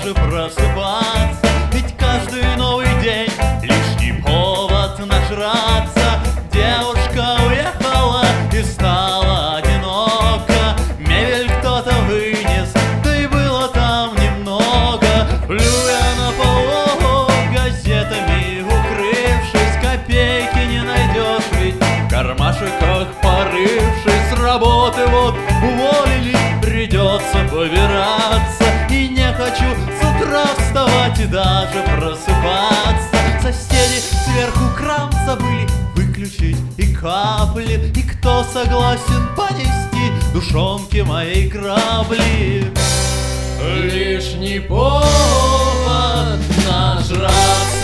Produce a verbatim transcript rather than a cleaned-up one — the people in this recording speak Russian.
даже просыпаться. Ведь каждый новый день лишний повод нажраться. Девушка уехала и стала одинока. Мебель кто-то вынес, да и было там немного. Плюя на полу, газетами укрывшись, копейки не найдешь, ведь в кармашиках порывшись. С работы вот уволили, придется побираться. И не хочу с утра вставать и даже просыпаться. Соседи сверху кран забыли выключить и капли. И кто согласен понести душонки моей грабли? Лишний повод нажраться.